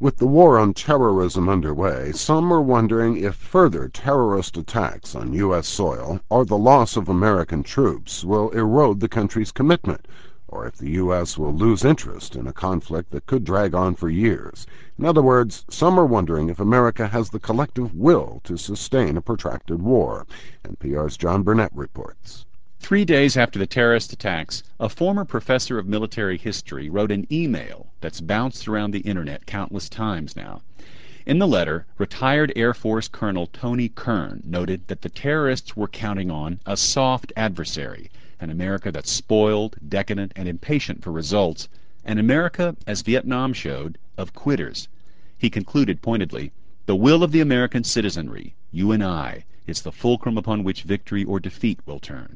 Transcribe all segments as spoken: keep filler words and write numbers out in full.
With the war on terrorism underway, some are wondering if further terrorist attacks on U S soil or the loss of American troops will erode the country's commitment, or if the U S will lose interest in a conflict that could drag on for years. In other words, some are wondering if America has the collective will to sustain a protracted war. N P R's John Burnett reports. Three days after the terrorist attacks, a former professor of military history wrote an email that's bounced around the internet countless times now. In the letter, retired Air Force Colonel Tony Kern noted that the terrorists were counting on a soft adversary, an America that's spoiled, decadent, and impatient for results, an America, as Vietnam showed, of quitters. He concluded pointedly, "The will of the American citizenry, you and I, is the fulcrum upon which victory or defeat will turn."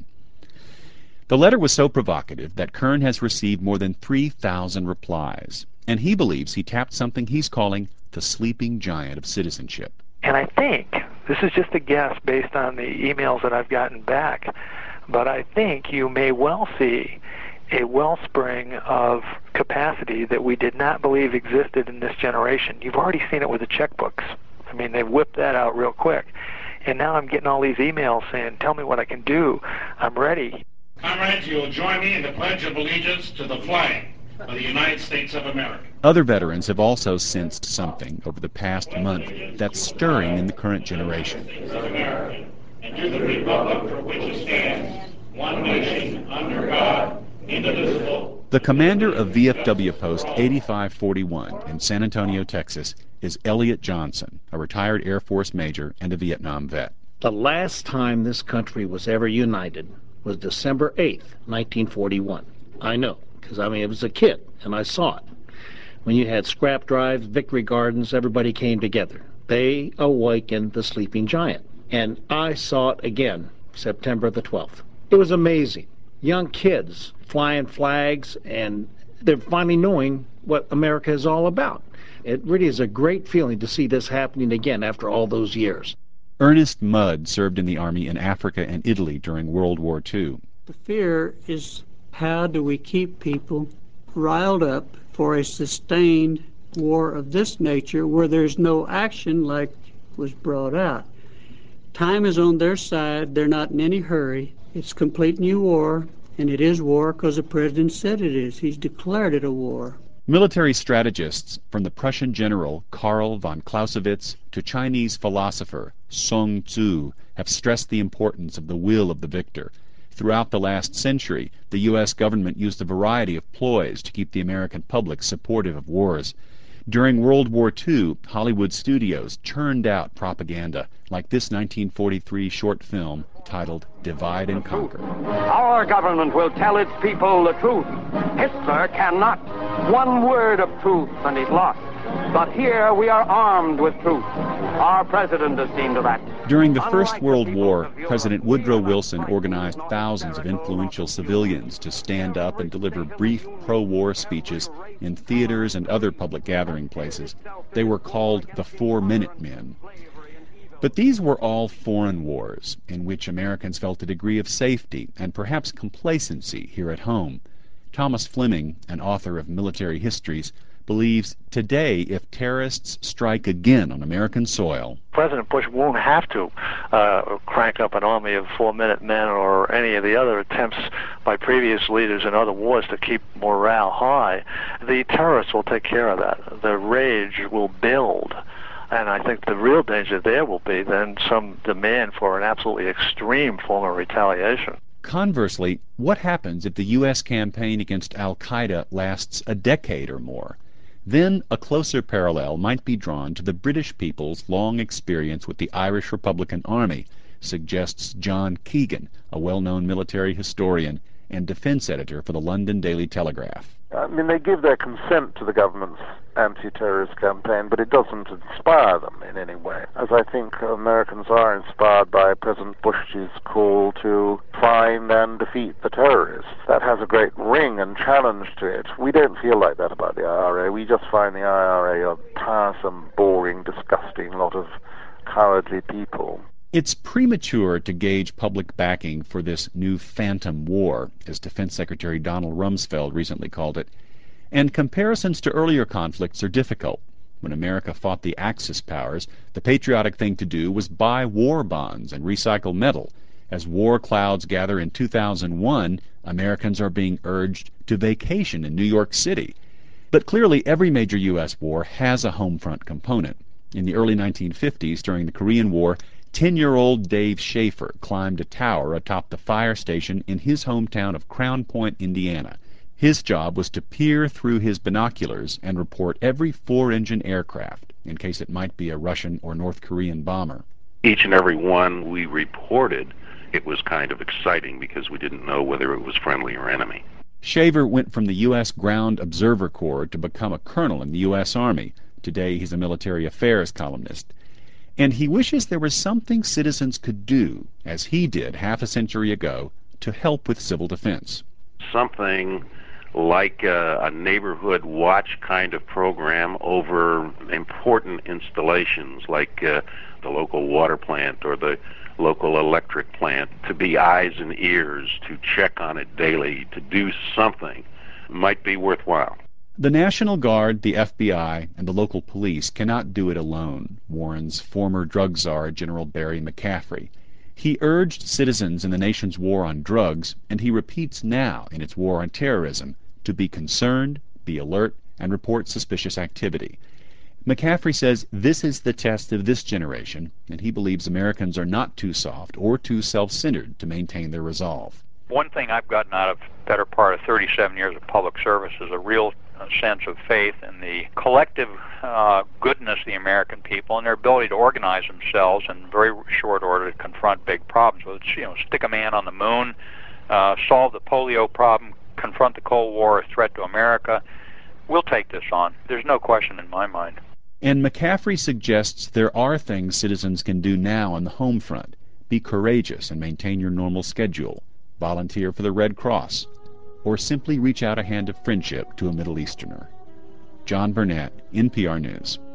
The letter was so provocative that Kern has received more than three thousand replies, and he believes he tapped something he's calling the sleeping giant of citizenship. And I think, this is just a guess based on the emails that I've gotten back, but I think you may well see a wellspring of capacity that we did not believe existed in this generation. You've already seen it with the checkbooks. I mean, they whipped that out real quick. And now I'm getting all these emails saying, tell me what I can do. I'm ready. Comrades, you will join me in the Pledge of Allegiance to the flag of the United States of America. Other veterans have also sensed something over the past month that's stirring in the current generation. Of America, and to the republic for which it stands, one nation, under God, indivisible. The commander of V F W Post eighty-five forty-one in San Antonio, Texas, is Elliot Johnson, a retired Air Force major and a Vietnam vet. The last time this country was ever united was December eighth, nineteen forty-one. I know, because I mean, it was a kid, and I saw it. When you had scrap drives, victory gardens, everybody came together. They awakened the sleeping giant. And I saw it again, September the twelfth. It was amazing. Young kids flying flags, and they're finally knowing what America is all about. It really is a great feeling to see this happening again after all those years. Ernest Mudd served in the Army in Africa and Italy during World War Two. The fear is, how do we keep people riled up for a sustained war of this nature where there's no action like was brought out? Time is on their side. They're not in any hurry. It's complete new war, and it is war because the president said it is. He's declared it a war. Military strategists, from the Prussian general Karl von Clausewitz to Chinese philosopher Sun Tzu, have stressed the importance of the will of the victor. Throughout the last century, the U S government used a variety of ploys to keep the American public supportive of wars. During World War Two, Hollywood studios churned out propaganda, like this nineteen forty-three short film titled Divide and Conquer. Our government will tell its people the truth. Hitler cannot. One word of truth and he's lost. But here we are armed with truth. Our president has seen to that. During the First World War, President Woodrow Wilson organized thousands of influential civilians to stand up and deliver brief pro-war speeches in theaters and other public gathering places. They were called the Four-Minute Men. But these were all foreign wars, in which Americans felt a degree of safety and perhaps complacency here at home. Thomas Fleming, an author of military histories, believes today if terrorists strike again on American soil, President Bush won't have to uh, crank up an army of four-minute men or any of the other attempts by previous leaders in other wars to keep morale high. The terrorists will take care of that. The rage will build. And I think the real danger there will be then some demand for an absolutely extreme form of retaliation. Conversely, what happens if the U S campaign against al-Qaeda lasts a decade or more? Then a closer parallel might be drawn to the British people's long experience with the Irish Republican Army, suggests John Keegan, a well-known military historian and defense editor for the London Daily Telegraph. I mean, they give their consent to the government's anti-terrorist campaign, but it doesn't inspire them in any way, as I think Americans are inspired by President Bush's call to find and defeat the terrorists. That has a great ring and challenge to it. We don't feel like that about the I R A. We just find the I R A a tiresome, boring, disgusting lot of cowardly people. It's premature to gauge public backing for this new phantom war, as Defense Secretary Donald Rumsfeld recently called it, and comparisons to earlier conflicts are difficult. When America fought the Axis powers, the patriotic thing to do was buy war bonds and recycle metal. As war clouds gather in two thousand one, Americans are being urged to vacation in New York City. But clearly every major U S war has a home front component. In the early nineteen fifties, during the Korean War, ten-year-old Dave Schaefer climbed a tower atop the fire station in his hometown of Crown Point, Indiana. His job was to peer through his binoculars and report every four-engine aircraft, in case it might be a Russian or North Korean bomber. Each and every one we reported, it was kind of exciting because we didn't know whether it was friendly or enemy. Shaver went from the U S Ground Observer Corps to become a colonel in the U S Army. Today he's a military affairs columnist. And he wishes there was something citizens could do, as he did half a century ago, to help with civil defense. Something like a, a neighborhood watch kind of program over important installations like uh, the local water plant or the local electric plant, to be eyes and ears, to check on it daily, to do something might be worthwhile. The National Guard, the F B I, and the local police cannot do it alone, warns former drug czar General Barry McCaffrey. He urged citizens in the nation's war on drugs, and he repeats now in its war on terrorism, to be concerned, be alert, and report suspicious activity. McCaffrey says this is the test of this generation, and he believes Americans are not too soft or too self-centered to maintain their resolve. One thing I've gotten out of the better part of thirty-seven years of public service is a real sense of faith in the collective uh, goodness of the American people and their ability to organize themselves in very short order to confront big problems. Whether it's, you know, stick a man on the moon, uh, solve the polio problem, confront the Cold War, a threat to America. We'll take this on. There's no question in my mind. And McCaffrey suggests there are things citizens can do now on the home front. Be courageous and maintain your normal schedule. Volunteer for the Red Cross. Or simply reach out a hand of friendship to a Middle Easterner. John Burnett, N P R News.